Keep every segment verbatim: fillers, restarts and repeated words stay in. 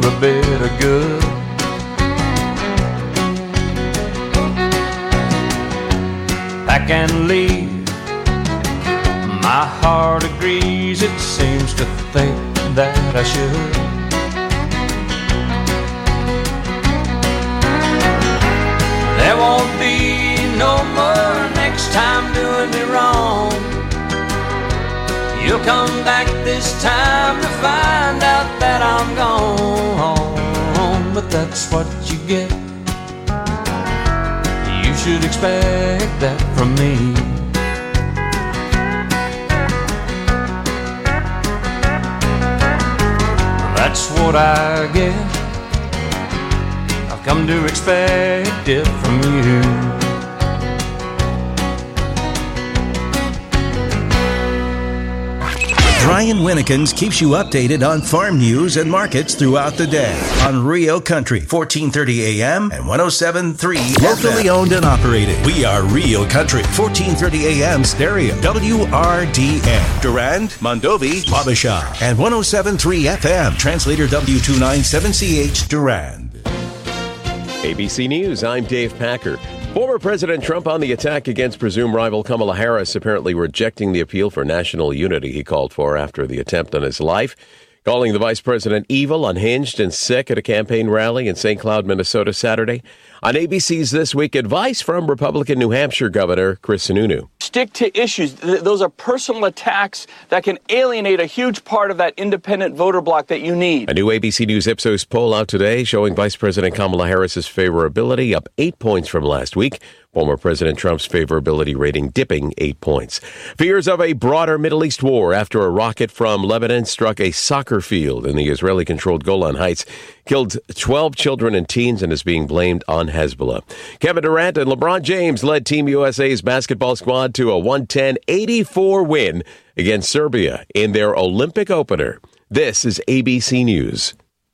a bit of good. Pack and leave. My heart agrees, it seems to think that I should. There won't be no more next time doing me wrong. You'll come back this time to find out that I'm gone. But that's what you get. You should expect that from me. That's what I get. I've come to expect it from you. Brian Winnekins keeps you updated on farm news and markets throughout the day on Rio Country, fourteen thirty A M and one oh seven point three locally owned and operated. We are Rio Country, fourteen thirty A M stereo, W R D N, Durand, Mondovi, Wabasha, and one oh seven point three F M, translator W two ninety-seven C H, Durand. A B C News, I'm Dave Packer. Former President Trump on the attack against presumed rival Kamala Harris, apparently rejecting the appeal for national unity he called for after the attempt on his life, calling the vice president evil, unhinged, and sick at a campaign rally in Saint Cloud, Minnesota Saturday. On A B C's This Week, advice from Republican New Hampshire Governor Chris Sununu. Stick to issues. Th- those are personal attacks that can alienate a huge part of that independent voter bloc that you need. A new A B C News Ipsos poll out today showing Vice President Kamala Harris's favorability up eight points from last week. Former President Trump's favorability rating dipping eight points. Fears of a broader Middle East war after a rocket from Lebanon struck a soccer field in the Israeli-controlled Golan Heights, killed twelve children and teens, and is being blamed on Hezbollah. Kevin Durant and LeBron James led Team U S A's basketball squad to a one ten eighty-four win against Serbia in their Olympic opener. This is A B C News.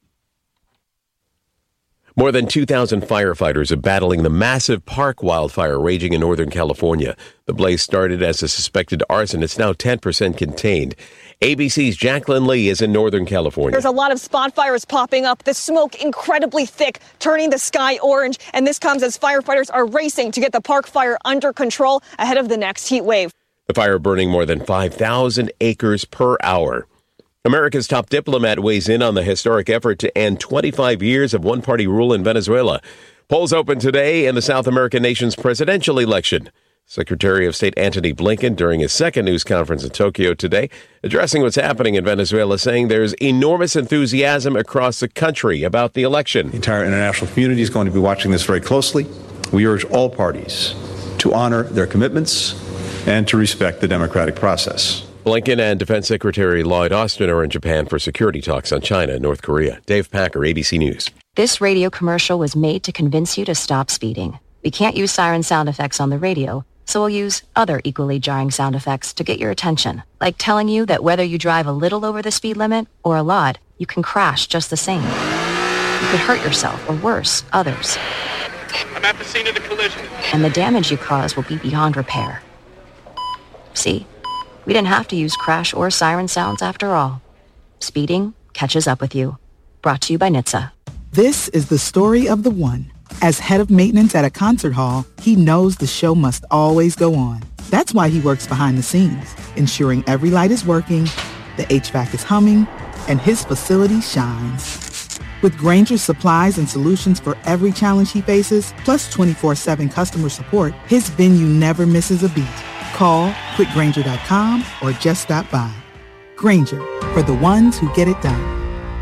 More than two thousand firefighters are battling the massive park wildfire raging in Northern California. The blaze started as a suspected arson. It's now ten percent contained. A B C's Jacqueline Lee is in Northern California. There's a lot of spot fires popping up, the smoke incredibly thick, turning the sky orange. And this comes as firefighters are racing to get the park fire under control ahead of the next heat wave. The fire burning more than five thousand acres per hour. America's top diplomat weighs in on the historic effort to end twenty-five years of one-party rule in Venezuela. Polls open today in the South American nation's presidential election. Secretary of State Antony Blinken, during his second news conference in Tokyo today, addressing what's happening in Venezuela, saying there's enormous enthusiasm across the country about the election. The entire international community is going to be watching this very closely. We urge all parties to honor their commitments and to respect the democratic process. Blinken and Defense Secretary Lloyd Austin are in Japan for security talks on China and North Korea. Dave Packer, A B C News. This radio commercial was made to convince you to stop speeding. We can't use siren sound effects on the radio, so we'll use other equally jarring sound effects to get your attention, like telling you that whether you drive a little over the speed limit or a lot, you can crash just the same. You could hurt yourself, or worse, others. I'm at the scene of the collision. And the damage you cause will be beyond repair. See? We didn't have to use crash or siren sounds after all. Speeding catches up with you. Brought to you by N H T S A. This is the story of the one. As head of maintenance at a concert hall, he knows the show must always go on. That's why he works behind the scenes, ensuring every light is working, the H V A C is humming, and his facility shines. With Grainger's supplies and solutions for every challenge he faces, plus twenty-four seven customer support, his venue never misses a beat. Call quick grainger dot com or just stop by. Grainger, for the ones who get it done.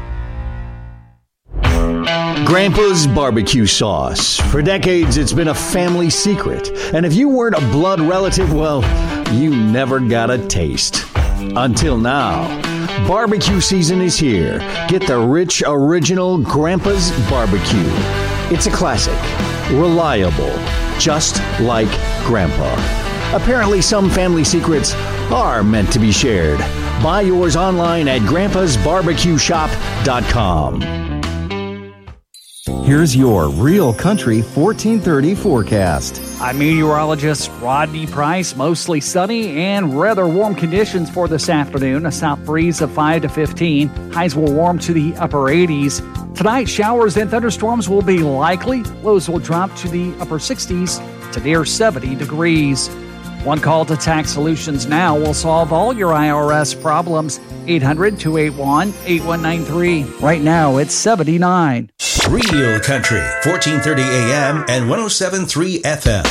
Grandpa's barbecue sauce. For decades, it's been a family secret. And if you weren't a blood relative, well, you never got a taste. Until now. Barbecue season is here. Get the rich, original Grandpa's barbecue. It's a classic. Reliable. Just like Grandpa. Apparently, some family secrets are meant to be shared. Buy yours online at grandpas barbecue shop dot com. Here's your Real Country fourteen thirty forecast. I'm meteorologist Rodney Price. Mostly sunny and rather warm conditions for this afternoon. A south breeze of five to fifteen. Highs will warm to the upper eighties. Tonight, showers and thunderstorms will be likely. Lows will drop to the upper sixties to near seventy degrees. One call to Tax Solutions Now will solve all your I R S problems. eight hundred, two eight one, eight one nine three. Right now, it's seventy-nine. Real Country, fourteen thirty A M and one oh seven point three F M.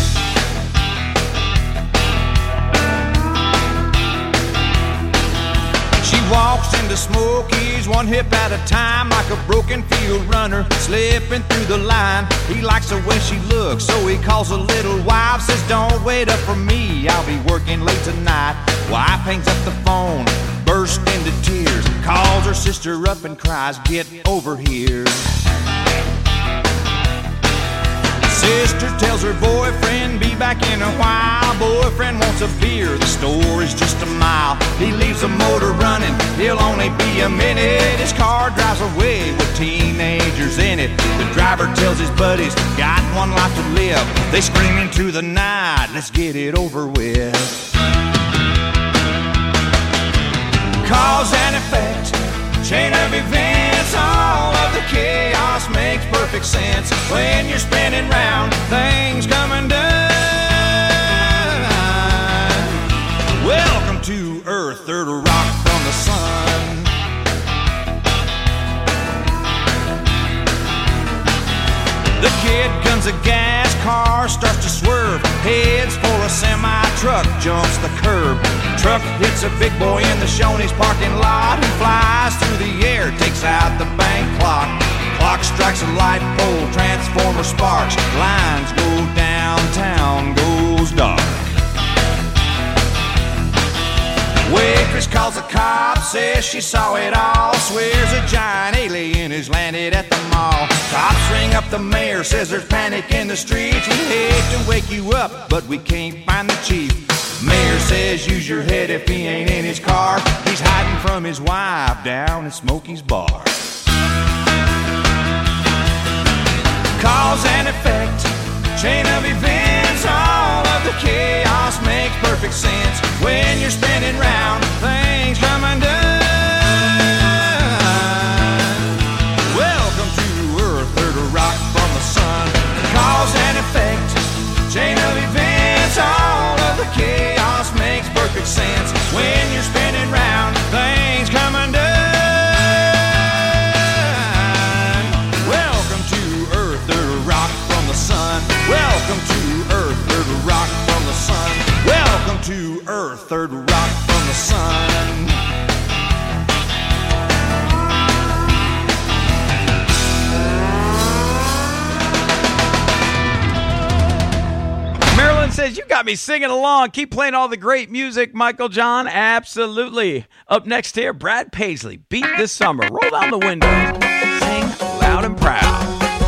She walks into Smokies one hip at a time, like a broken field runner slipping through the line. He likes the way she looks, so he calls a little wife, says don't wait up for me, I'll be working late tonight. Wife hangs up the phone, bursts into tears, calls her sister up and cries, get over here. Sister tells her boyfriend, be back in a while. Boyfriend wants a beer, the store is just a mile. He leaves the motor running, he'll only be a minute. His car drives away with teenagers in it. The driver tells his buddies, got one life to live. They scream into the night, let's get it over with. Cause and effect, chain of events, all of the chaos makes perfect sense. When you're spinning round, things come undone. Welcome to Earth, third rock from the sun. The kid guns a gas, car starts to swerve, heads for a semi-truck, jumps the curb. Truck hits a big boy in the Shoney's parking lot. He flies through the air, takes out the bank clock. Clock strikes a light pole, transformer sparks. Lines go downtown, goes dark. Waitress calls the cops, says she saw it all. Swears a giant alien has landed at the mall. Cops ring up the mayor, says there's panic in the streets. We hate to wake you up, but we can't find the chief. Mayor says use your head if he ain't in his car. He's hiding from his wife down at Smokey's bar. Cause and effect, chain of events, all of the chaos makes perfect sense. When you're spinning round, things come undone. Welcome to Earth, third rock from the sun. Cause and effect, chain of events, all of the chaos makes perfect sense. When you're spinning round, things come undone. Welcome to Earth, third rock from the sun. Welcome to Earth, third rock from the sun. Welcome to Earth, third rock from the sun. Marilyn says, you got me singing along. Keep playing all the great music, Michael John. Absolutely. Up next here, Brad Paisley, Beat This Summer. Roll down the window. Sing loud and proud.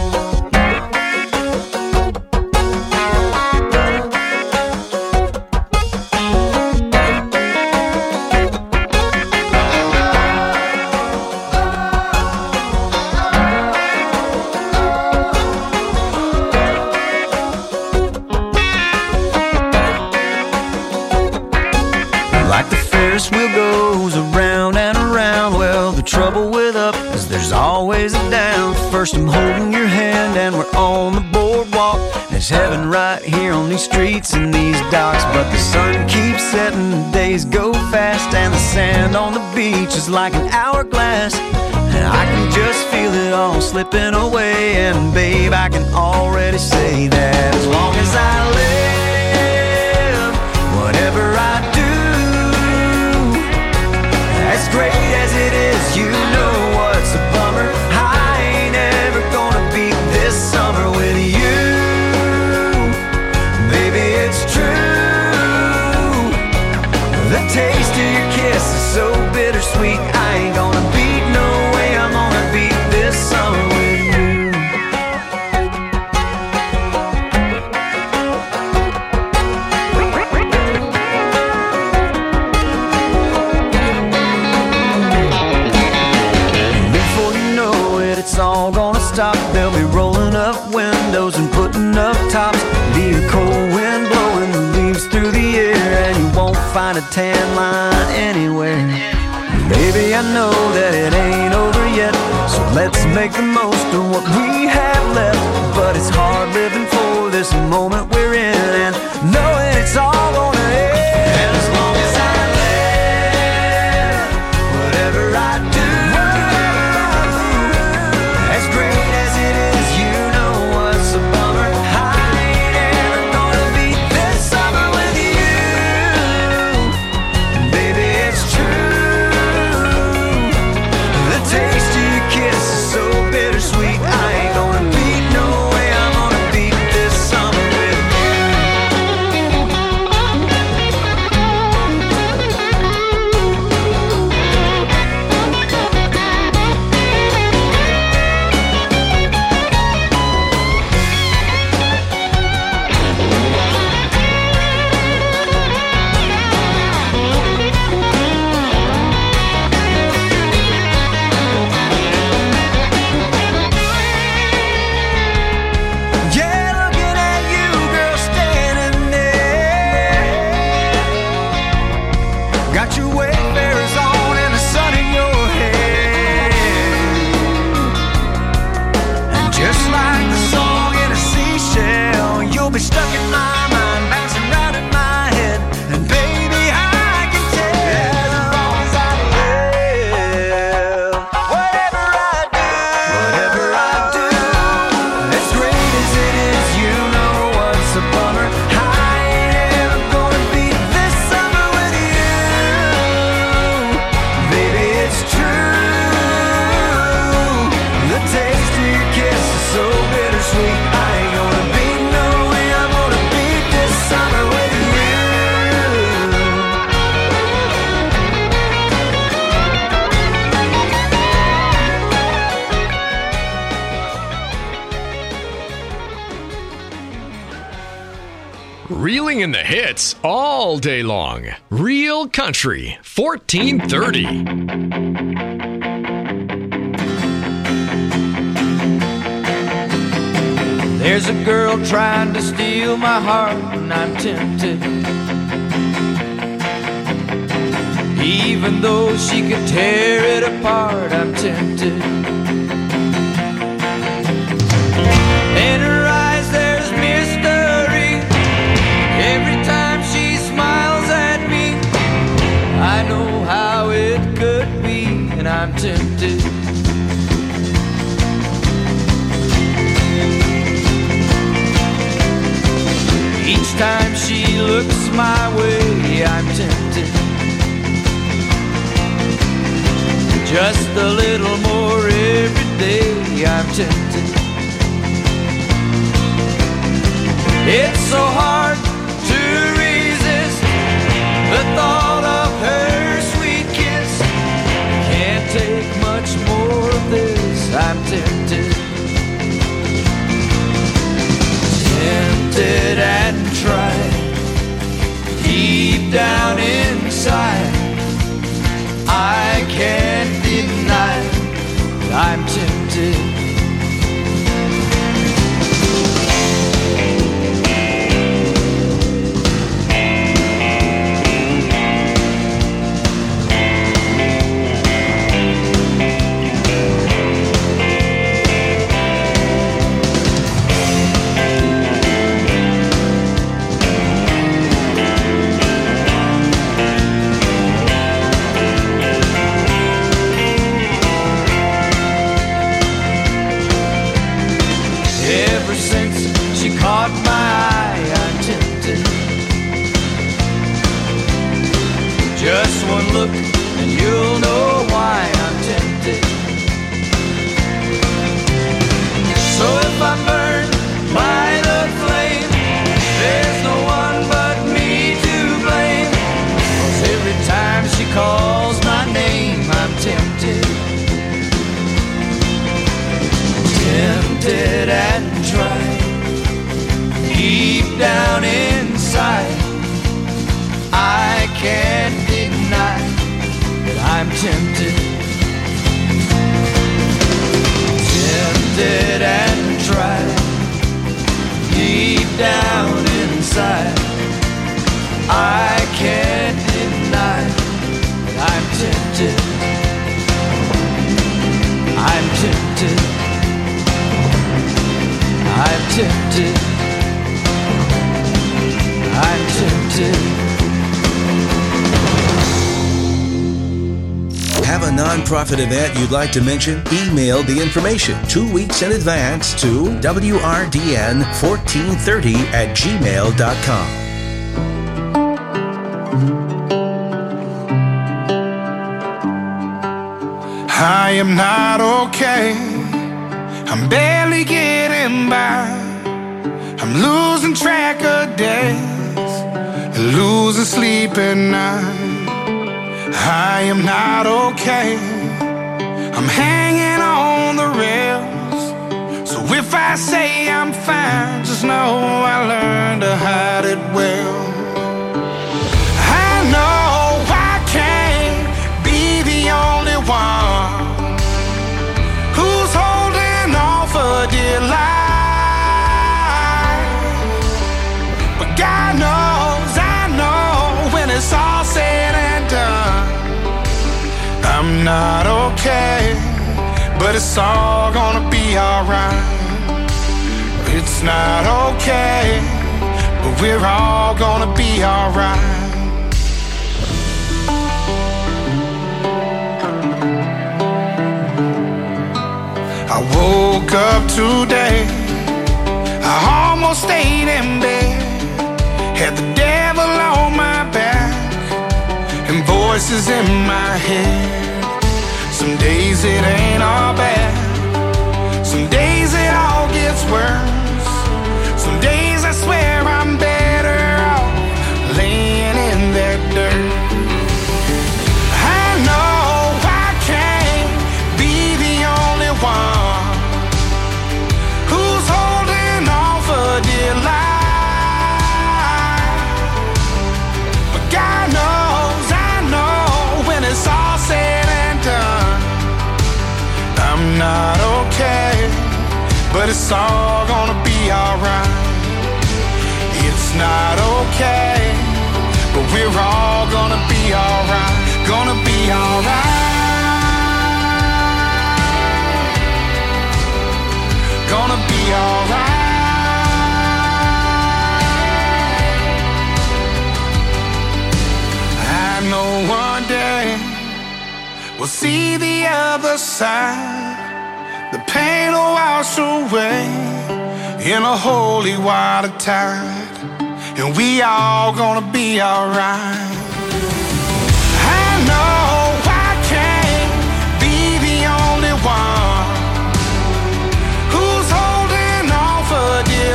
Wheel goes around and around. Well, the trouble with up is there's always a down. First I'm holding your hand and we're on the boardwalk. There's heaven right here on these streets and these docks. But the sun keeps setting, the days go fast, and the sand on the beach is like an hourglass. And I can just feel it all slipping away. And babe, I can already say that as long as I live, whatever I do, as great as it is, you know what's a bummer. I ain't ever gonna beat this summer with you. Baby, it's true. The taste of your kiss is so bittersweet. I ain't gonna beat, no way I'm gonna beat this summer with you. stop. They'll be rolling up windows and putting up tops. Be a cold wind blowing the leaves through the air, and you won't find a tan line anywhere. Baby, I know that it ain't over yet, so let's make the most of what we have left. But it's hard living for this moment we're in, and knowing it's all gonna end. And as long as I live, whatever I do, as great as it is, you know what's a bummer. I ain't ever gonna beat this summer with you. Baby, it's true. The taste of your kiss is so bittersweet. I ain't gonna beat, no way I'm gonna beat this summer with Reeling in the hits all day long. Real Country, fourteen thirty. There's a girl trying to steal my heart, and I'm tempted. Even though she could tear it apart, I'm tempted. In her eyes there's mystery. Every time she smiles at me, I know how it could be, and I'm tempted. Each time she looks my way, I'm tempted. Just a little more every day, I'm tempted. It's so hard to resist the thought of her sweet kiss. Can't take much more of this, I'm tempted. Tempted and tried, deep down inside, I can't deny I'm tempted. Caught my eye, I'm tempted. Just one look and you'll know why I'm tempted. So if I'm burned by the flame, there's no one but me to blame. 'Cause every time she calls my name, I'm tempted. Tempted and tried, deep down inside, I can't deny that I'm tempted. Tempted tempted. I'm tempted. Have a nonprofit event you'd like to mention? Email the information two weeks in advance to W R D N fourteen thirty at gmail dot com. I am not okay. I'm barely getting by. I'm losing track of days, losing sleep at night. I am not okay. I'm hanging on the rails. So if I say I'm fine, just know I learned to hide it well. I know I can't be the only one who's holding on for dear life. But God knows, I know when it's all said and done, I'm not okay, but it's all gonna be alright. It's not okay, but we're all gonna be alright. I woke up today, I almost stayed in bed, had the devil on my back and voices in my head. Some days it ain't all bad, some days it all gets worse. Some days I swear I'm better off laying in that dirt. I know I can't be the only one who's holding on for dear life. But God knows, I know when it's all said and done, I'm not okay, but it's all gonna be alright. It's not okay, but we're all gonna be alright. Gonna be alright. Gonna be alright. I know one day we'll see the other side. The pain will wash away in a holy water tide, and we all gonna be alright. I know I can't be the only one who's holding on for dear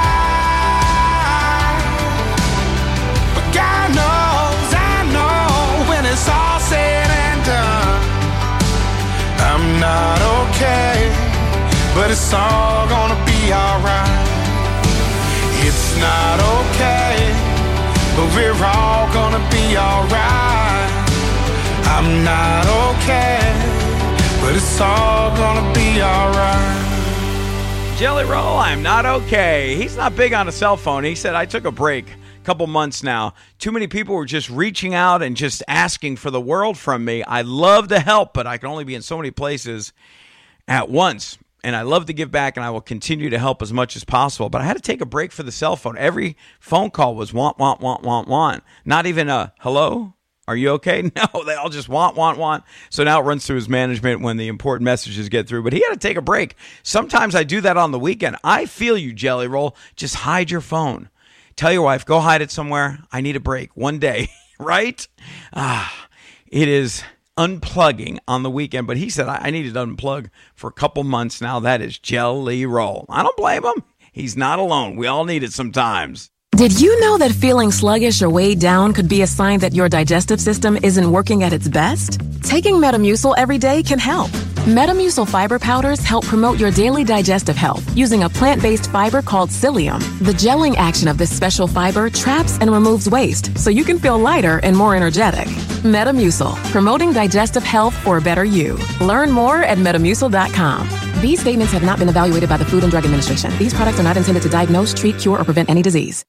life. But God knows, I know when it's all said and done, I'm not okay, but it's all gonna be alright. It's not okay, but we're all gonna be alright. I'm not okay, but it's all gonna be alright. Jelly Roll, I'm not okay. He's not big on a cell phone. He said, I took a break a couple months now. Too many people were just reaching out and just asking for the world from me. I love to help, but I can only be in so many places at once. And I love to give back, and I will continue to help as much as possible. But I had to take a break for the cell phone. Every phone call was want, want, want, want, want. Not even a, hello? Are you okay? No, they all just want, want, want. So now it runs through his management when the important messages get through. But he had to take a break. Sometimes I do that on the weekend. I feel you, Jelly Roll. Just hide your phone. Tell your wife, go hide it somewhere. I need a break one day, right? Ah, it is unplugging on the weekend. But he said, I, I needed to unplug for a couple months now. That is Jelly Roll. I don't blame him. He's not alone. We all need it sometimes. Did you know that feeling sluggish or weighed down could be a sign that your digestive system isn't working at its best? Taking Metamucil every day can help. Metamucil fiber powders help promote your daily digestive health using a plant-based fiber called psyllium. The gelling action of this special fiber traps and removes waste so you can feel lighter and more energetic. Metamucil, promoting digestive health for a better you. Learn more at metamucil dot com. These statements have not been evaluated by the Food and Drug Administration. These products are not intended to diagnose, treat, cure, or prevent any disease.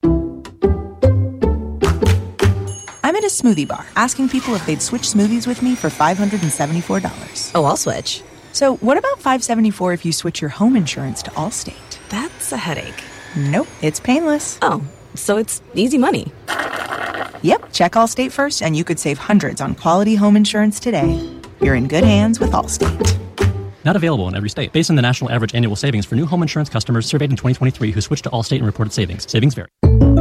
I'm at a smoothie bar asking people if they'd switch smoothies with me for five hundred seventy-four dollars. Oh, I'll switch. So what about five hundred seventy-four dollars if you switch your home insurance to Allstate? That's a headache? Nope, it's painless. Oh, so it's easy money. Yep, check Allstate first and you could save hundreds on quality home insurance today. You're in good hands with Allstate. Not available in every state. Based on the national average annual savings for new home insurance customers surveyed in twenty twenty-three who switched to Allstate and reported savings. Savings vary.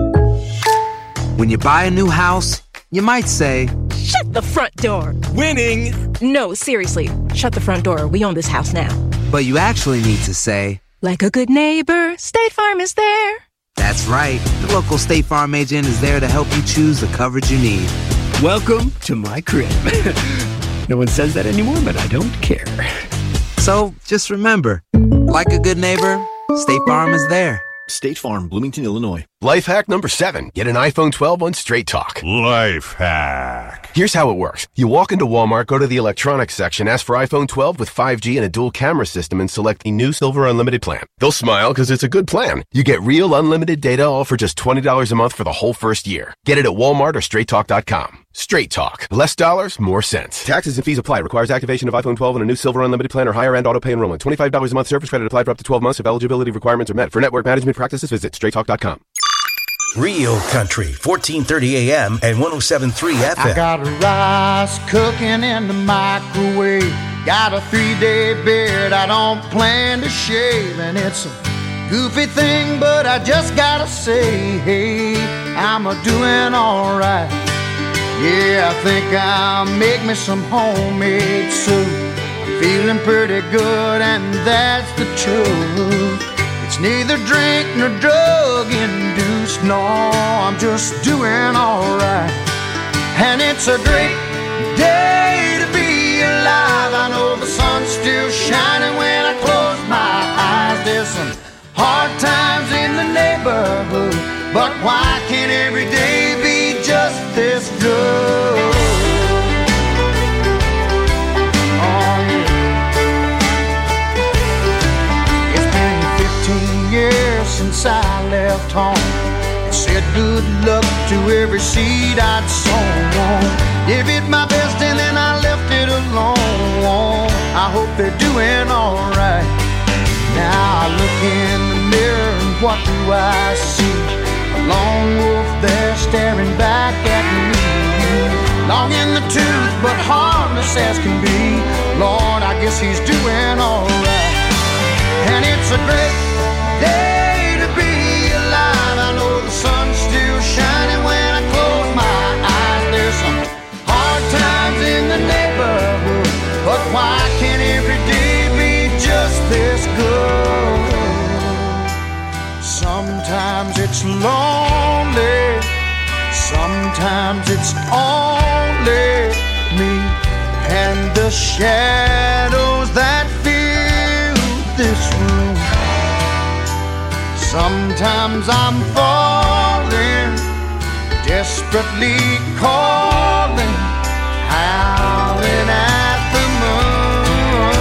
When you buy a new house, you might say, "Shut the front door." Winning! No, seriously. Shut the front door. We own this house now. But you actually need to say, "Like a good neighbor, State Farm is there." That's right. The local State Farm agent is there to help you choose the coverage you need. Welcome to my crib. No one says that anymore, but I don't care. So just remember, like a good neighbor, State Farm is there. State Farm, Bloomington, Illinois. Life hack number seven. Get an iPhone twelve on Straight Talk. Life hack. Here's how it works. You walk into Walmart, go to the electronics section, ask for iPhone twelve with five G and a dual camera system, and select the new Silver Unlimited plan. They'll smile because it's a good plan. You get real unlimited data all for just twenty dollars a month for the whole first year. Get it at Walmart or straight talk dot com. Straight Talk. Less dollars, more sense. Taxes and fees apply. Requires activation of iPhone twelve and a new Silver Unlimited plan or higher end auto pay enrollment. twenty-five dollars a month service credit applied for up to twelve months if eligibility requirements are met. For network management practices, visit straight talk dot com. Real Country, fourteen thirty A M and one oh seven point three F M. I got rice cooking in the microwave. Got a three-day beard I don't plan to shave. And it's a goofy thing, but I just gotta say, hey, I'm a doing all right. Yeah, I think I'll make me some homemade soup. I'm feeling pretty good, and that's the truth. It's neither drink nor drug induced. No, I'm just doing all right. And it's a great day to be alive. I know the sun's still shining when I close my eyes. There's some hard times in the neighborhood, but why can't every day be just this good? Oh yeah. It's been fifteen years since I left home and said good luck to every seed I'd sown. Gave it my best and then I left it alone. I hope they're doing alright. Now I look in the mirror and what do I see? A lone wolf there staring back at me. Long in the tooth but harmless as can be. Lord, I guess he's doing alright. And it's a great day to be alive. I know the sun's still shining when I close my eyes. There's some hard times in the neighborhood, but why can't every day be just this good? Sometimes it's lonely, sometimes it's only me and the shadows that fill this room. Sometimes I'm falling, desperately calling, howling at the moon.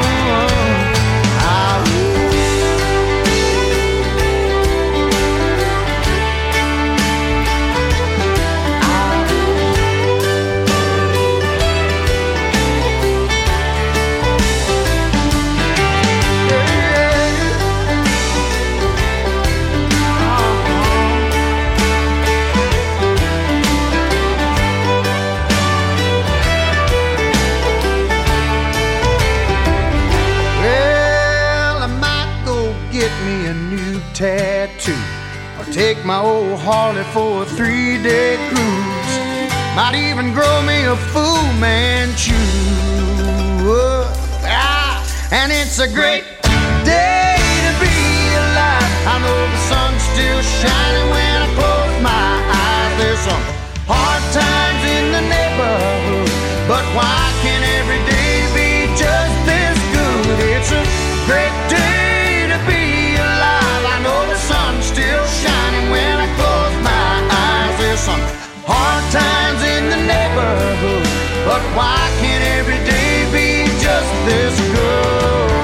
Tattoo, or take my old Harley for a three-day cruise. Might even grow me a Fu Manchu. Ah, and it's a great day to be alive. I know the sun's still shining when I close my eyes. There's some hard times in the neighborhood, but why can't every day be just this good? It's a great day to be alive. I know the sun's still shining when I close my eyes. There's some hard times in the neighborhood, but why can't every day be just this good?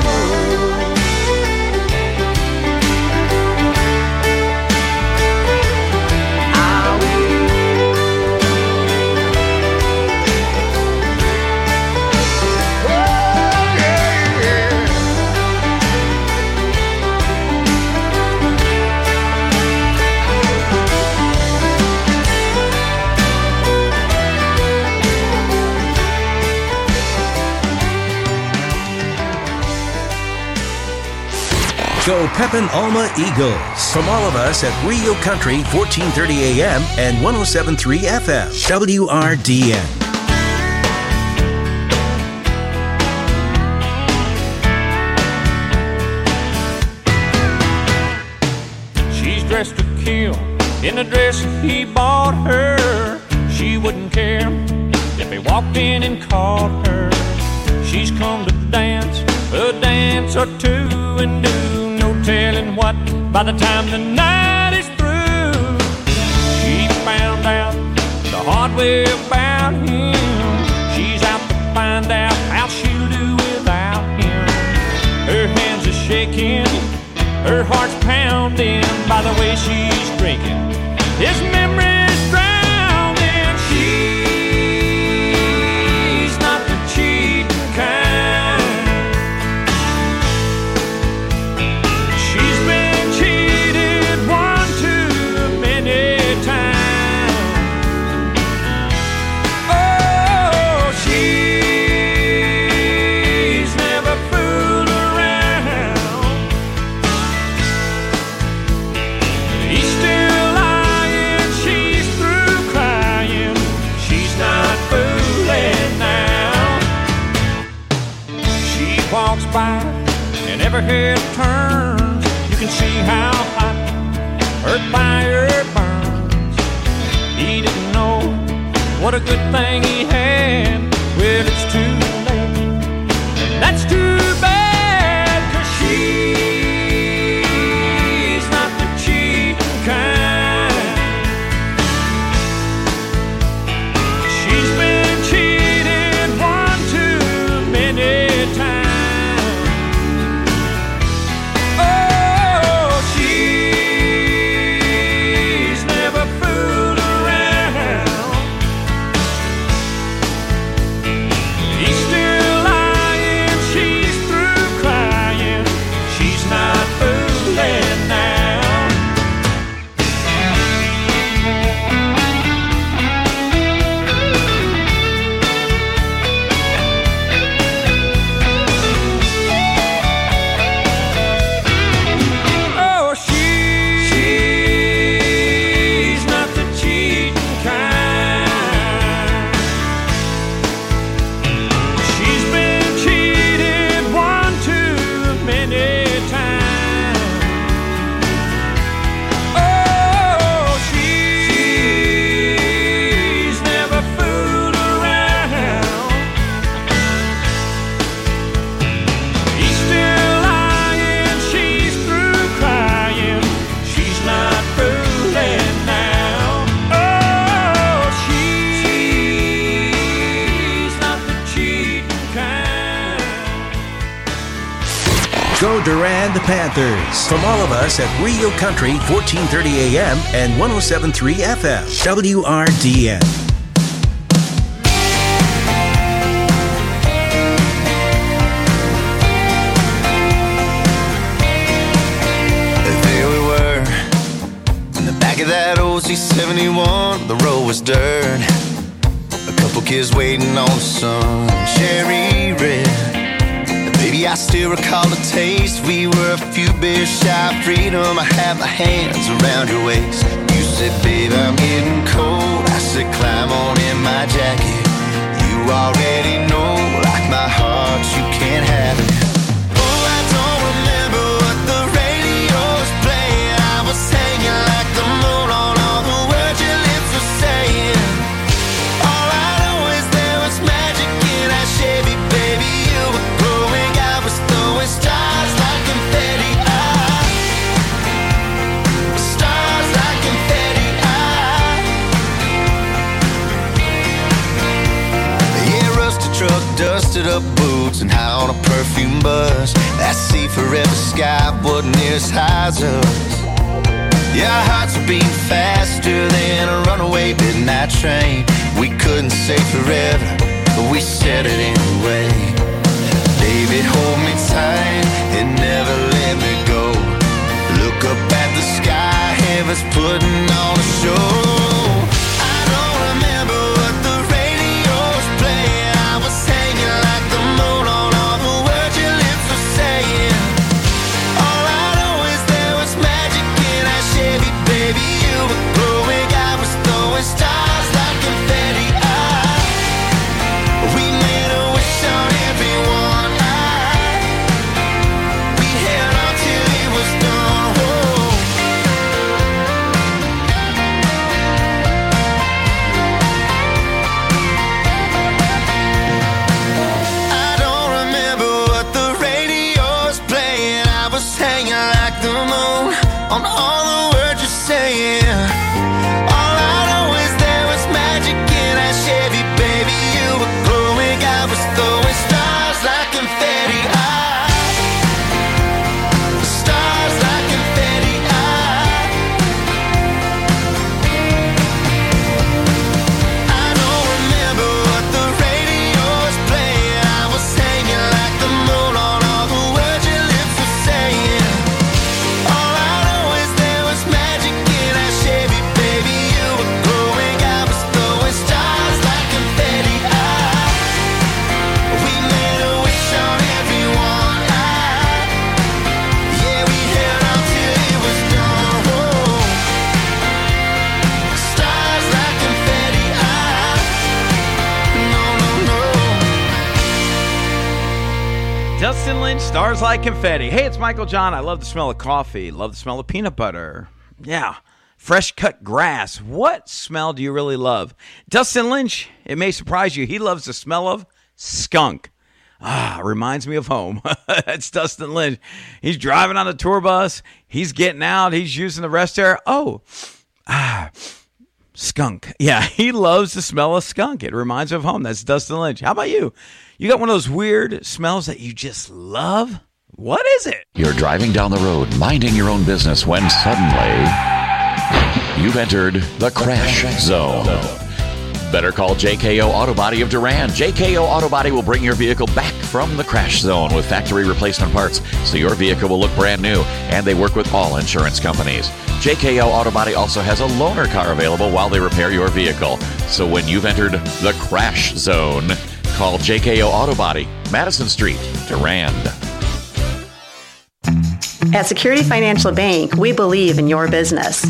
Go Pepin Alma Eagles. From all of us at Rio Country, fourteen thirty A M and one oh seven point three F M. W R D N. She's dressed to kill in the dress he bought her. She wouldn't care if he walked in and caught her. She's come to dance a dance or two and do no telling what by the time the night is through. She found out the hard way about him. She's out to find out how she'll do without him. Her hands are shaking, her heart's pounding by the way she's drinking. His memory's drowning. She's not the cheating kind. She's been cheated one too many times. Oh, she's never fooled around. He's still lying, she's through crying. She's not fooling now. She walks by and every head turns. You can see how hot her fire burns. He didn't know what a good thing he had. Well, it's too late, and that's too bad, 'cause she's not the cheating kind. She's been cheated one too many times. Oh, she's never fooled around. He's still lying, she's through crying. She's not fooling now. Oh, she's not the cheating kind. She's been cheated one too many times. Oh, she's never fooled around. He's still lying, she's through crying. She's not fooling now. Oh, she's not the cheating kind. Go Durand Panthers. From all of us at Rio Country, fourteen thirty A M and one oh seven point three F M. W R D N. There we were, in the back of that old C seventy-one. The road was dirt, a couple kids waiting on the sun, cherry red. Baby, I still recall the taste. We were a few beers shy of freedom. I had my hands around your waist. You said, babe, I'm getting cold. I said, climb on in my jacket. You already know, like my heart, you can't have it. Oh, I don't remember what the radio was playing. I was hanging like the moon on all the words your lips were saying. All I know is there was magic in that Chevy, baby. You were glowing, I was throwing stars like confetti. Ah, stars like confetti. Ah, yeah, rusted truck, dusted up boots, and high on a perfume bus. That sea forever sky wasn't near as high as us. Yeah, our hearts were beating faster than a runaway midnight train. We couldn't say forever, but we said it anyway. Baby, hold me tight and never let me go. Look up at the sky, heaven's putting on a show. I don't remember what the radio was playing. I was hanging like the moon on all the words your lips were saying. All I hanging like the moon on all the words you're saying. All I know is there was magic in that Chevy, baby. You were glowing, I was throwing stars like confetti. I, stars like confetti. I, I don't remember what the radio was playing. I was hanging like the moon on all the words your lips were saying. All I know is there was magic in that Chevy, baby. You were glowing, I was throwing stars like confetti. I, we made a wish on everyone. I, yeah, we held on till it was done. Whoa. Stars like confetti. I, no, no, no. Dustin Lynch, Stars Like Confetti. Hey, it's Michael John. I love the smell of coffee. Love the smell of peanut butter. Yeah. Fresh cut grass. What smell do you really love? Dustin Lynch, it may surprise you. He loves the smell of skunk. Ah, reminds me of home. That's Dustin Lynch. He's driving on a tour bus. He's getting out. He's using the rest area. Oh, ah, skunk. Yeah, he loves the smell of skunk. It reminds him of home. That's Dustin Lynch. How about you? You got one of those weird smells that you just love? What is it? You're driving down the road, minding your own business, when suddenly you've entered the crash zone. Better call J K O Auto Body of Durand. J K O Auto Body will bring your vehicle back from the crash zone with factory replacement parts, so your vehicle will look brand new, and they work with all insurance companies. J K O Auto Body also has a loaner car available while they repair your vehicle. So when you've entered the crash zone, call J K O Auto Body, Madison Street, Durand. At Security Financial Bank, we believe in your business.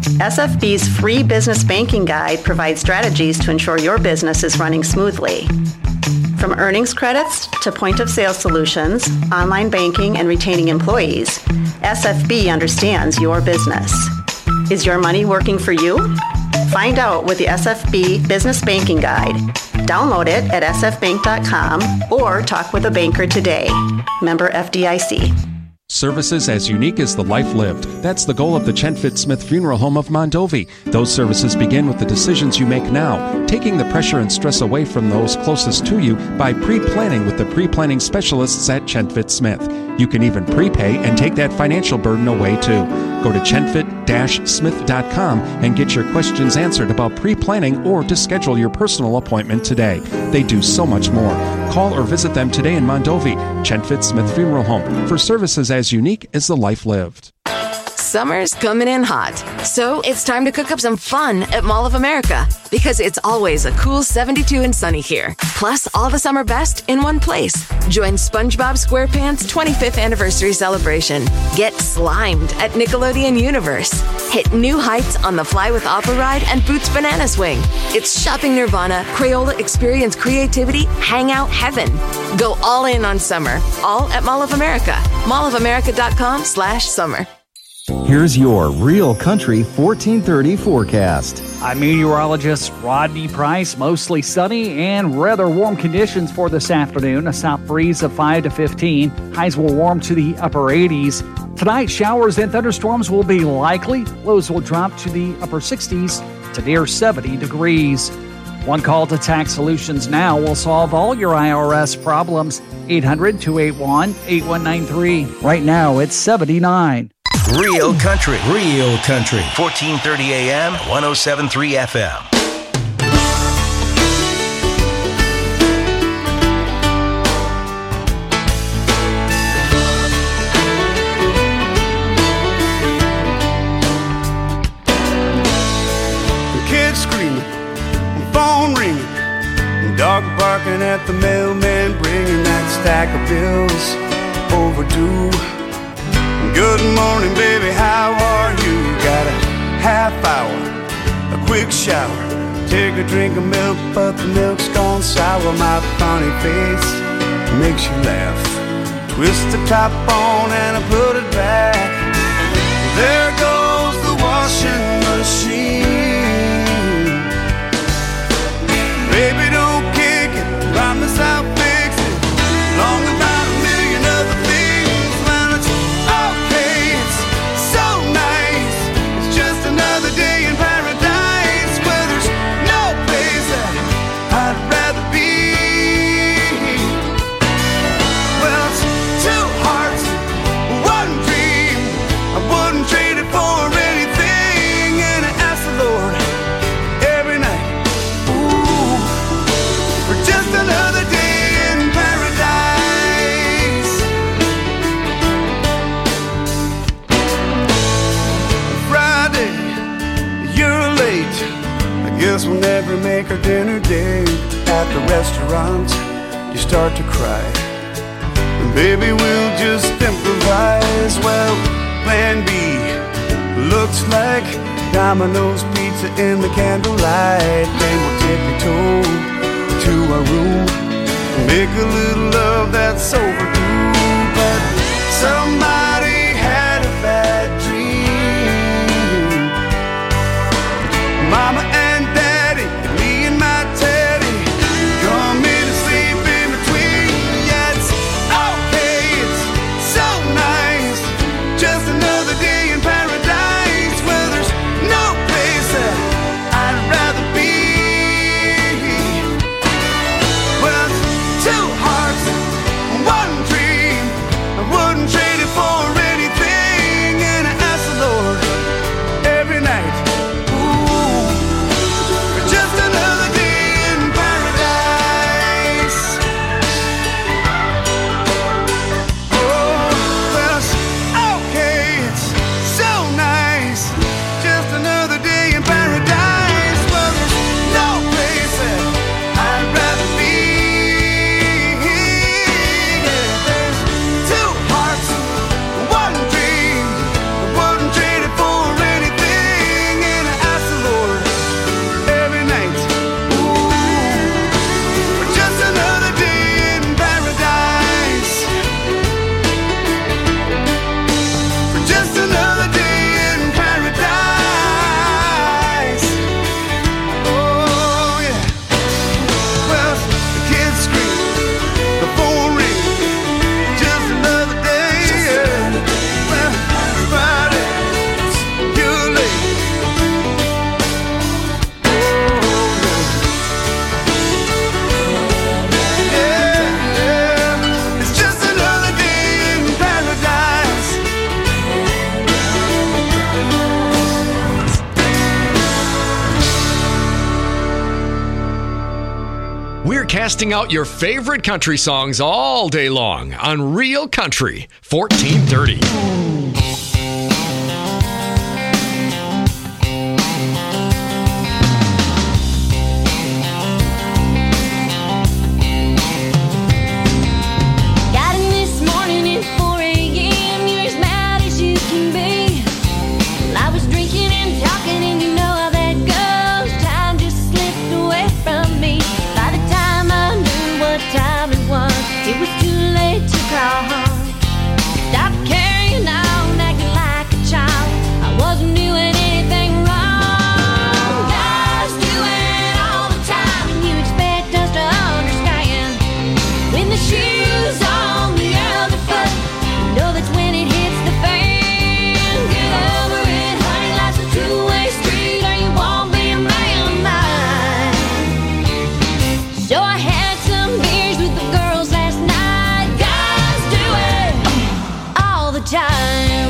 S F B's free business banking guide provides strategies to ensure your business is running smoothly. From earnings credits to point-of-sale solutions, online banking, and retaining employees, S F B understands your business. Is your money working for you? Find out with the S F B Business Banking Guide. Download it at s f bank dot com or talk with a banker today. Member F D I C. Services as unique as the life lived. That's the goal of the Chenfit Smith Funeral Home of Mondovi. Those services begin with the decisions you make now, taking the pressure and stress away from those closest to you by pre-planning with the pre-planning specialists at Chenfit Smith. You can even prepay and take that financial burden away too. Go to chenfit dash smith dot com and get your questions answered about pre-planning or to schedule your personal appointment today. They do so much more. Call or visit them today in Mondovi, Chenfit Smith Funeral Home, for services as unique as the life lived. Summer's coming in hot, so it's time to cook up some fun at Mall of America, because it's always a cool seventy-two and sunny here. Plus, all the summer best in one place. Join SpongeBob SquarePants' twenty-fifth anniversary celebration. Get slimed at Nickelodeon Universe. Hit new heights on the Fly with Appa ride and Boots Banana Swing. It's shopping nirvana, Crayola experience creativity, hangout heaven. Go all in on summer, all at Mall of America. mall of america dot com slash summer. Here's your Real Country fourteen thirty forecast. I'm meteorologist Rodney Price. Mostly sunny and rather warm conditions for this afternoon. A south breeze of five to fifteen. Highs will warm to the upper eighties. Tonight, showers and thunderstorms will be likely. Lows will drop to the upper sixties to near seventy degrees. One call to Tax Solutions Now will solve all your I R S problems. eight hundred, two eight one, eight one nine three. Right now, it's seventy-nine. Real Country, Real Country, fourteen thirty A M, one oh seven point three F M. The kids screaming, phone ringing, dog barking at the mailman, bringing that stack of bills overdue. Good morning, baby, how are you? Got a half hour, a quick shower, take a drink of milk, but the milk's gone sour. My funny face makes you laugh. Twist the top on and I put it back. There goes the washing machine. Baby, don't kick it, promise I'll fix it. Long about a million other things when it's all to make our dinner date at the restaurant, you start to cry. And baby, we'll just improvise. Well, plan B looks like Domino's pizza in the candlelight. Then we'll tiptoe to our room, make a little love that's overdue. But somebody had a bad dream. Mama and Daddy, me and my Teddy, come in and sleep in between. Yeah, it's okay, it's so nice. Just another day in paradise where there's no place that I'd rather be. Well, it's two hearts, one dream. I wouldn't trade it for anything. And I ask the Lord every night, ooh, for just another day in paradise. Oh, well, it's okay, it's so nice. Just another day in paradise. Well, there's no place that I'd rather be. Yeah, there's two hearts, one dream. I wouldn't trade it for anything. And I ask the Lord every night, ooh, for just another day in paradise. For just another day in paradise. Oh, yeah. Well, the kids scream, the phone rings, just another day. Yeah. Well, Friday, you're late. Oh, yeah. Yeah, it's just another day in paradise. We're casting out your favorite country songs all day long on Real Country fourteen thirty. Got in this morning at four a.m. You're as mad as you can be. I was drinking and talking, and you know how that goes. Time just slipped away from me. By the time I knew what time it was, it was too late to call home. Stopped carrying on, acting like a child. I wasn't doing anything wrong. Guys do it all the time, and you expect us to understand. When the shoe's on the other foot, you know that's when it hits the fan. Get over it, honey, life's a two-way street, or you won't be a man of mine. So I had some beers with the girls last night. Guys do it all the time.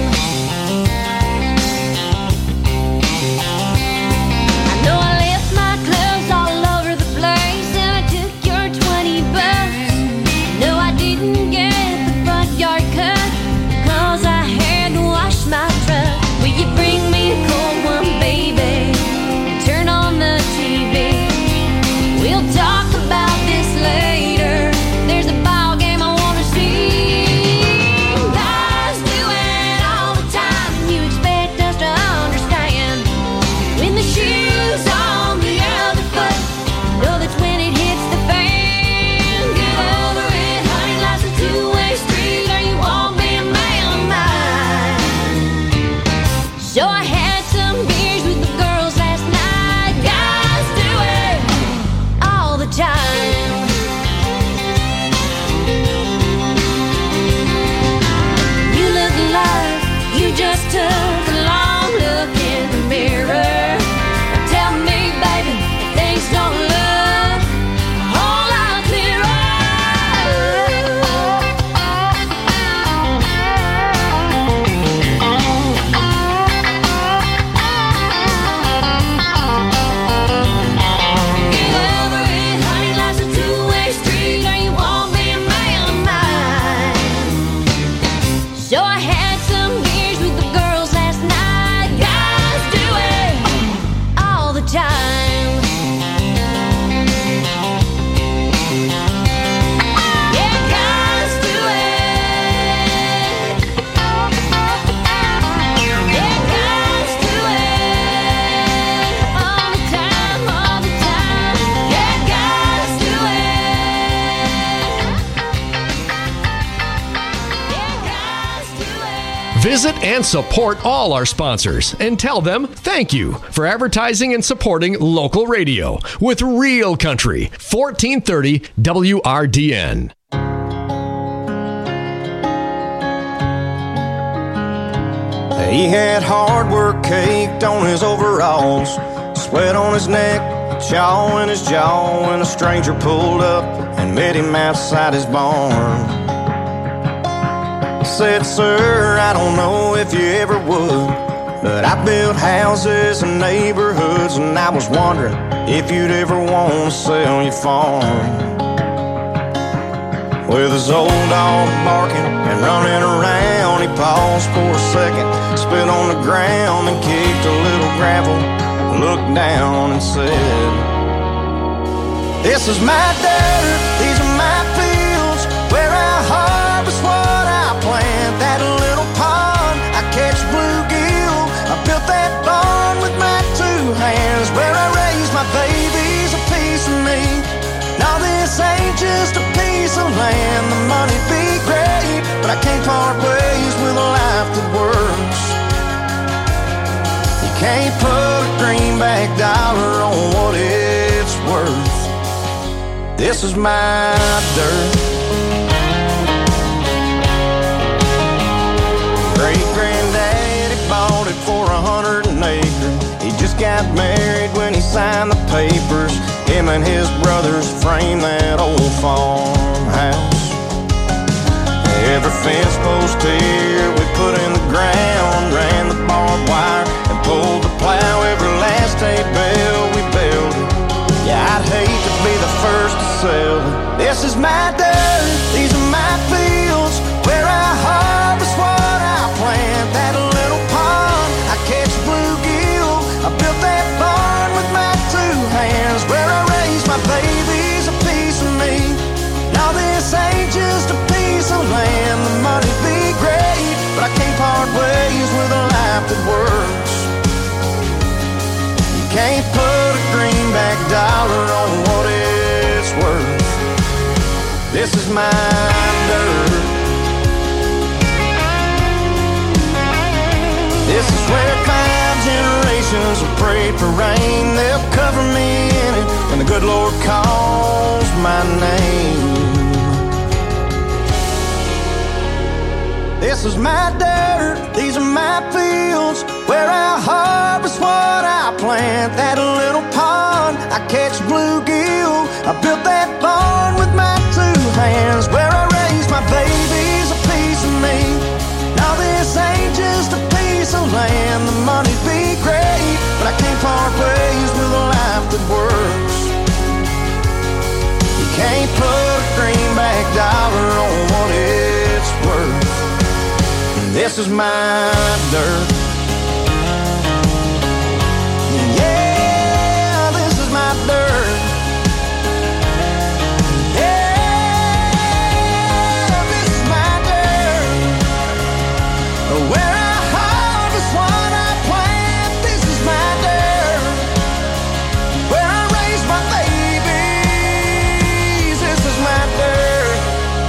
I know I left my clothes all over the place, and I took your twenty bucks. No, I didn't get the front yard cut, 'cause I had to wash my truck. Will you bring me a cold one, baby? Turn on the T V. We'll talk about this later. There's a ball game I wanna see. Guys do it all the time. You expect us to understand. When the shoe's on the other foot, you know that's when it hits the fan. Get over it, honey, life's a two-way street, or you won't be a man of mine. So I had some beers with the girls last night. Guys do it all the time. You look like you just took a long look in the mirror. Tell me, baby, if things don't look a whole lot Get over it, honey, life's a two-way street, or you won't be a man of mine. So I had some beers with the girls last Visit and support all our sponsors and tell them thank you for advertising and supporting local radio with Real Country, fourteen thirty W R D N. He had hard work caked on his overalls, sweat on his neck, chaw in his jaw, when a stranger pulled up and met him outside his barn. Said, sir, I don't know if you ever would, but I built houses and neighborhoods, and I was wondering if you'd ever want to sell your farm. With his old dog barking and running around, he paused for a second, spit on the ground and kicked a little gravel, looked down and said, this is my dirt, these are my fields, where I harvest what I plant. That little pond, I catch bluegill, I built that barn with my two hands, where I raise my babies, a piece of me. Now this ain't just a piece of land, the money'd be great, but I can't part ways with a life that works. You can't put a greenback dollar on what it's worth. This is my dirt. Great-granddaddy bought it for a hundred an acre. He just got married when he signed the papers. Him and his brothers framed that old farmhouse. Every fence post here we put in the ground, ran the barbed wire and pulled the plow. Every last hay bale we built it. Yeah, I'd hate to be the first to sell it. This is my dirt, these are my fields, where I harvest what I plant. That little pond, I catch bluegill, I built that barn with my two hands, where I raise my babies, a piece of me. Now this ain't just a piece of land, the money'd be great, but I can't part ways with a life that works. You can't put a greenback dollar on what it's worth. This is my dirt. This is where five generations have prayed for rain. They'll cover me in it when the good Lord calls my name. This is my dirt, these are my fields, where I harvest what I plant. That little pond, I catch bluegill, I built that barn with my two hands, where I raise my babies, a piece of me. Now this ain't just a piece of land, the money'd be great, but I can't part ways with a life that works. You can't put a greenback dollar on what it's worth. This is my dirt. Yeah, this is my dirt. Yeah, this is my dirt. Where I harvest what I plant. This is my dirt. Where I raise my babies. This is my dirt.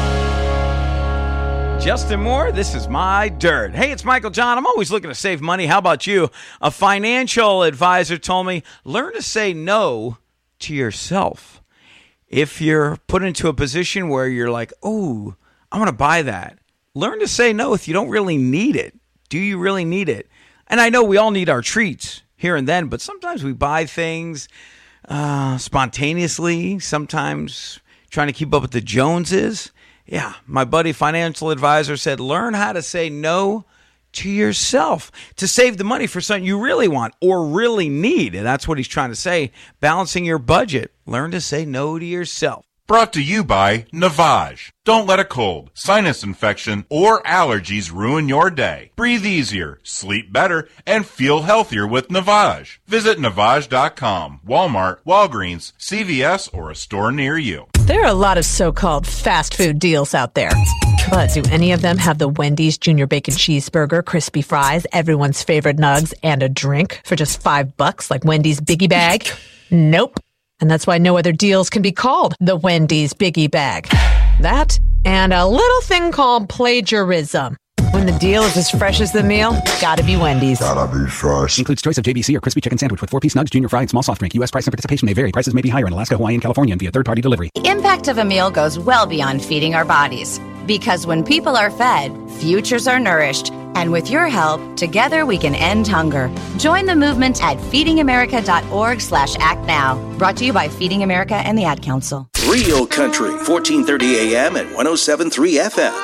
Justin Moore, this is my dirt. Hey, it's Michael John. I'm always looking to save money. How about you? A financial advisor told me, learn to say no to yourself. If you're put into a position where you're like, oh, I want to buy that, learn to say no if you don't really need it. Do you really need it? And I know we all need our treats here and then, but sometimes we buy things uh, spontaneously, sometimes trying to keep up with the Joneses. Yeah, my buddy financial advisor said, learn how to say no to yourself to save the money for something you really want or really need. And that's what he's trying to say, balancing your budget. Learn to say no to yourself. Brought to you by Navage. Don't let a cold, sinus infection, or allergies ruin your day. Breathe easier, sleep better, and feel healthier with Navage. Visit Navage dot com, Walmart, Walgreens, C V S, or a store near you. There are a lot of so-called fast food deals out there. But do any of them have the Wendy's Junior Bacon Cheeseburger, crispy fries, everyone's favorite nugs, and a drink for just five bucks like Wendy's Biggie Bag? Nope. And that's why no other deals can be called the Wendy's Biggie Bag. That and a little thing called plagiarism. When the deal is as fresh as the meal, gotta be Wendy's. Gotta be fresh. Includes choice of J B C or crispy chicken sandwich with four-piece nugs, junior fry, and small soft drink. U S price and participation may vary. Prices may be higher in Alaska, Hawaii, and California and via third-party delivery. The impact of a meal goes well beyond feeding our bodies. Because when people are fed, futures are nourished. And with your help, together we can end hunger. Join the movement at feedingamerica.org slash act now. Brought to you by Feeding America and the Ad Council. Real Country, fourteen thirty A M and one oh seven point three F M.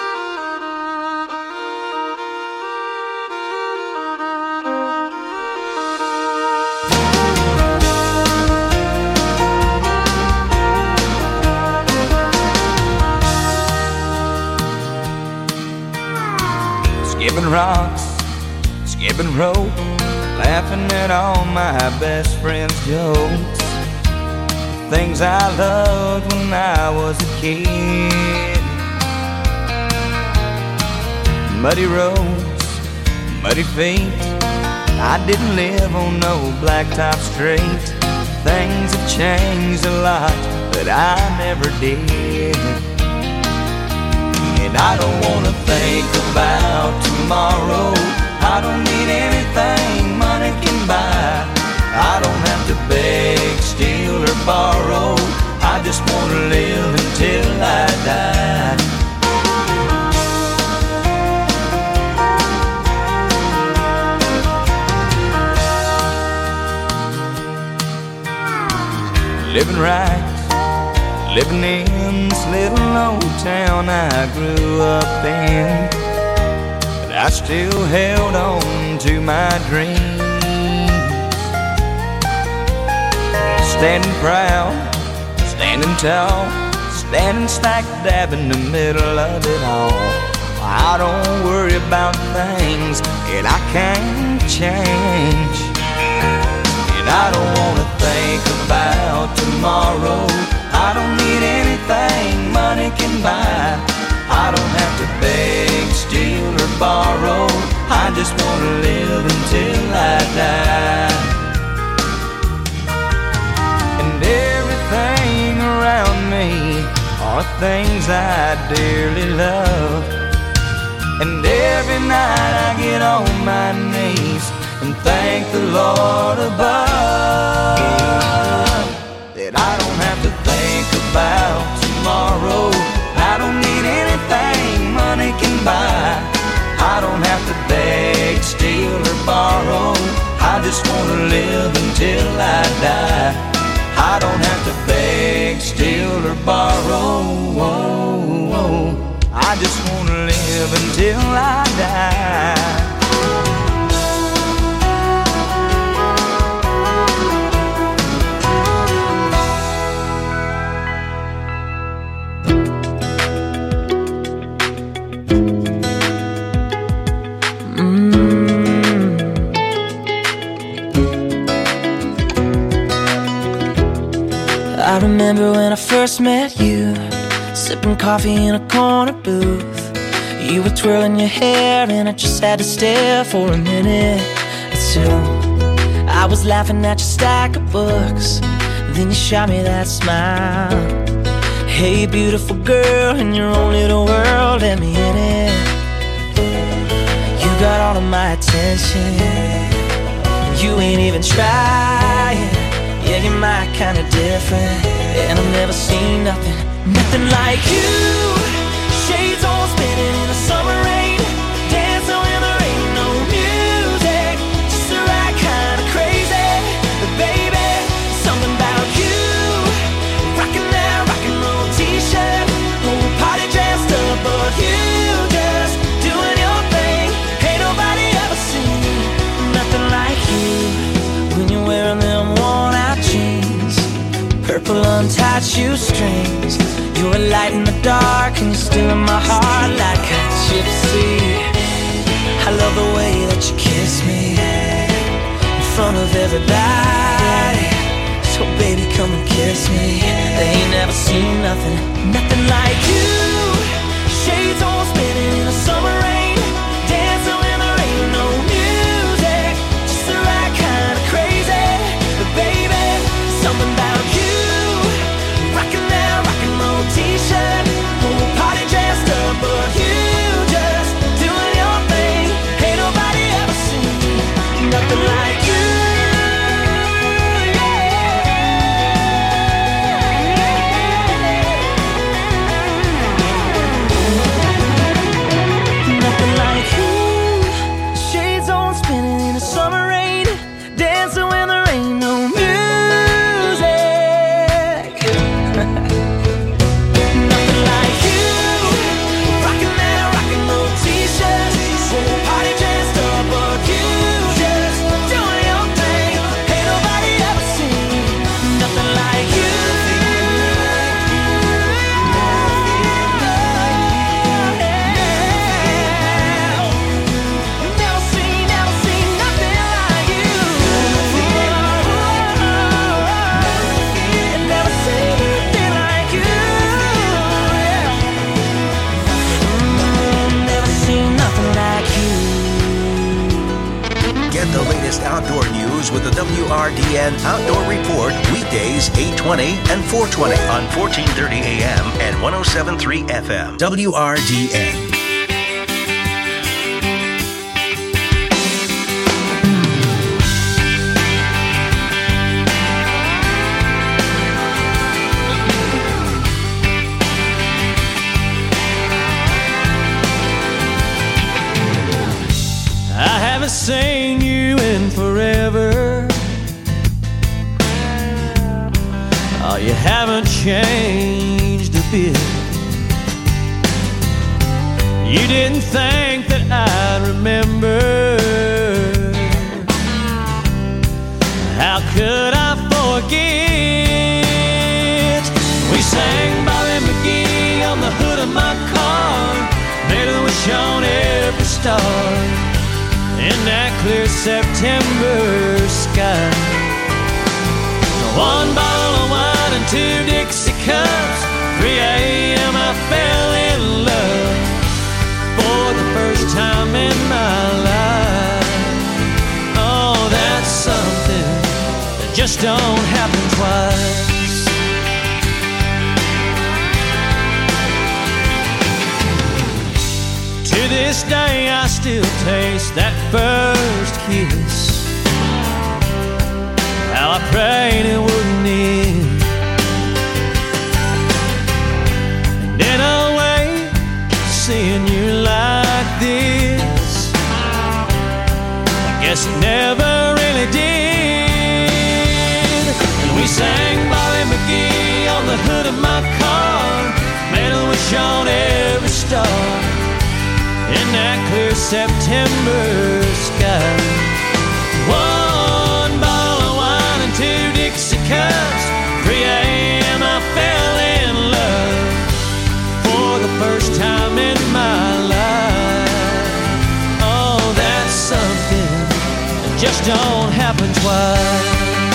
Skipping rocks, skipping rope, laughing at all my best friends' jokes. Things I loved when I was a kid. Muddy roads, muddy feet. I didn't live on no blacktop street. Things have changed a lot, but I never did. And I don't wanna think about tomorrow. I don't need anything money can buy. I don't have to beg, steal, or borrow. I just wanna live until I die. Living right, living in this little old town I grew up in, but I still held on to my dreams. Standing proud, standing tall, standing smack dab in the middle of it all. I don't worry about things that I can't change. And I don't wanna think about tomorrow. I don't need anything money can buy. I don't have to beg, steal, or borrow. I just wanna live until I die. And everything around me are things I dearly love. And every night I get on my knees and thank the Lord above that I don't have to think about tomorrow. I don't need anything money can buy. I don't have to beg, steal, or borrow. I just wanna live until I die. I don't have to beg, steal, or borrow. I just wanna live until I die. I remember when I first met you, sipping coffee in a corner booth. You were twirling your hair and I just had to stare for a minute or two. I was laughing at your stack of books, then you shot me that smile. Hey beautiful girl, in your own little world, let me in it. You got all of my attention, you ain't even trying. Yeah, you're my kind of different, and I've never seen nothing, nothing like you. Shades all spinning in the summer rain, dancing when there ain't no music, just the right kind of crazy. But baby, something about you, rocking that rock and roll t-shirt, whole party dressed up, but you just doing your thing. Ain't nobody ever seen nothing like you when you're wearing them worn out jeans, purple untied shoestrings. You're a light in the dark and you're still in my heart like a gypsy. I love the way that you kiss me in front of everybody. So baby, come and kiss me. They ain't never seen nothing, nothing like you. Shades all spinning in the summer rain, dancing when there ain't no music, just the right kind of crazy. But baby, something about you, rocking that rock and roll t-shirt, whole party dressed up, but you just doing your thing. Get the latest outdoor news with the W R D N Outdoor Report weekdays eight twenty and four twenty on fourteen thirty A M and one oh seven point three F M. W R D N. I haven't seen you in forever. Oh, you haven't changed a bit. You didn't think that I'd remember. How could I forget? We sang Bobby McGee on the hood of my car, made a wish on every star in that clear September sky. One bottle of wine and two Dixie cups, three A M I fell in love for the first time in my life. Oh, that's something that just don't happen twice. To this day I still taste that first kiss. How I prayed it wouldn't end. And in a way, seeing you like this, I guess it never really did. And we sang Bobby McGee on the hood of my car, made a wish on every star in that clear September sky. One bottle of wine and two Dixie cups, three A M I fell in love for the first time in my life. Oh, that's something that just don't happen twice.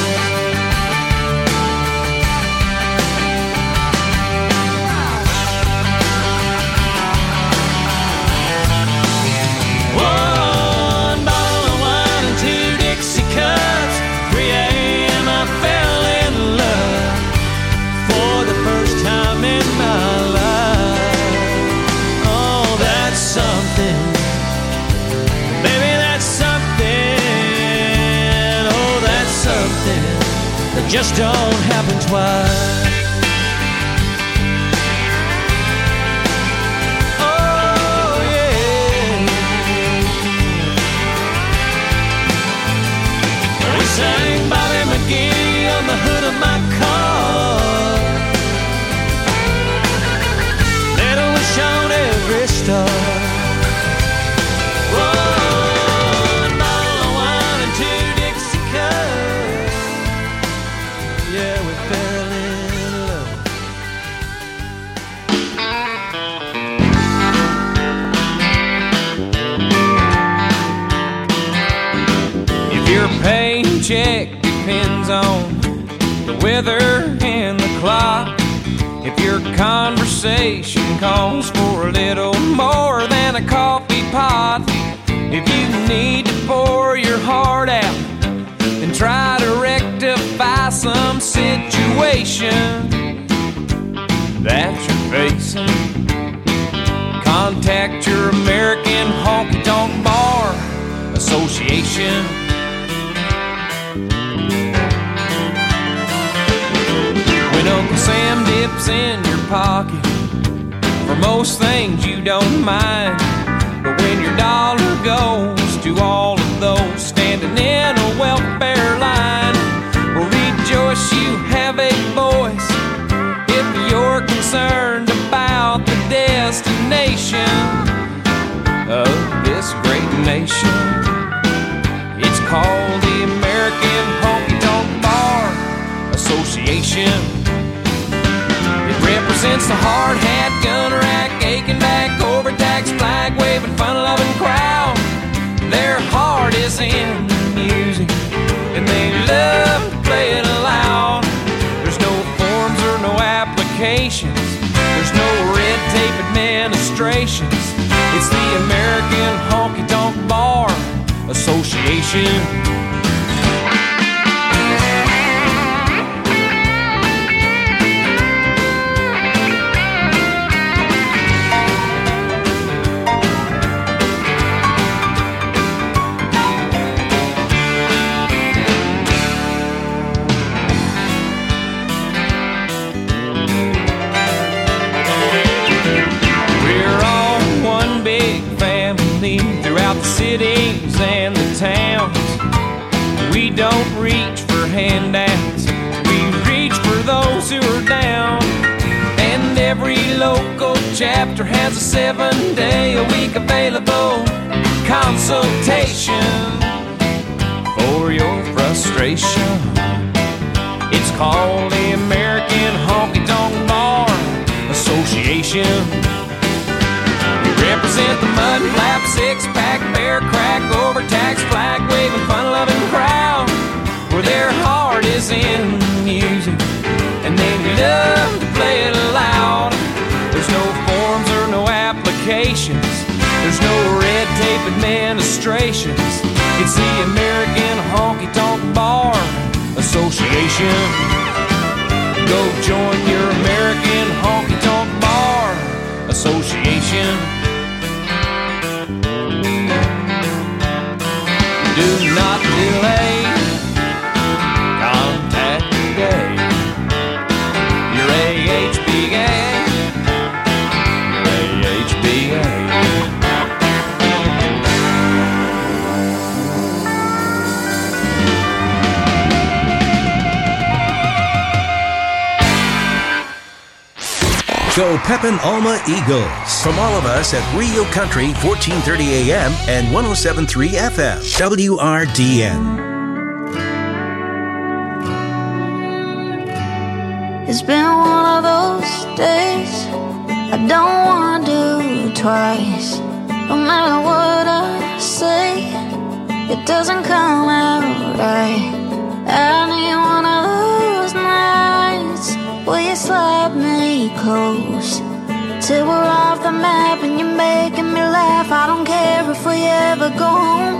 Just don't happen twice. Oh yeah. We sang Bobby McGee on the hood of my car, made a wish on every star. Paycheck depends on the weather and the clock. If your conversation calls for a little more than a coffee pot, if you need to pour your heart out and try to rectify some situation that you're facing, contact your American Honky Tonk Bar Association. When Uncle Sam dips in your pocket, for most things you don't mind, but when your dollar goes to all of those standing in a welfare line, well, rejoice you have a voice if you're concerned about the destination of this great nation. It's called the American Honky Tonk Bar Association. Represents the hard hat, gun rack, aching back, overtaxed, flag waving, fun loving crowd. Their heart is in the music, and they love to play it loud. There's no forms or no applications, there's no red tape administrations. It's the American Honky Tonk Bar Association. Cities and the towns, we don't reach for handouts, we reach for those who are down. And every local chapter has a seven day a week available consultation for your frustration. It's called the American Honky Tonk Bar Association. Represent the mud flap, six-pack, bear crack, overtax, flag-waving, fun-loving crowd, where their heart is in music, and they love to play it loud. There's no forms or no applications, there's no red tape administrations. It's the American Honky Tonk Bar Association. Go join your American Honky Tonk Bar Association. Do not delay, contact today your A H B A, your A H B A. Go Pepin Alma Eagles. From all of us at Rio Country, fourteen thirty A M and one oh seven point three F M, W R D N. It's been one of those days I don't want to do twice. No matter what I say, it doesn't come out right. I need one of those nights where you slap me close till we're off the map and you're making me laugh. I don't care if we ever go home.